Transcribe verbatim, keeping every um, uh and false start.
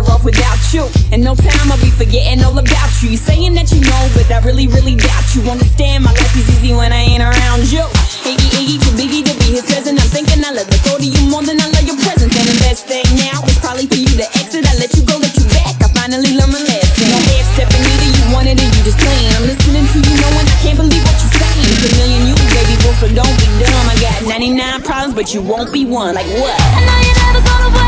better off without you. In no time I'll be forgetting all about you. You saying that you know, but I really, really doubt you. Understand my life is easy when I ain't around you. Iggy, Iggy, too biggie to be his cousin. I'm thinking I love the thought of you more than I love your presence. And the best thing now is probably for you to exit. I let you go, let you back. I finally learned my lesson. No head stepping either, you want it or you just playing. I'm listening to you knowing I can't believe what you're saying. It's a million you, baby boy, so don't be dumb. I got ninety-nine problems, but you won't be one. Like what? I know you're never gonna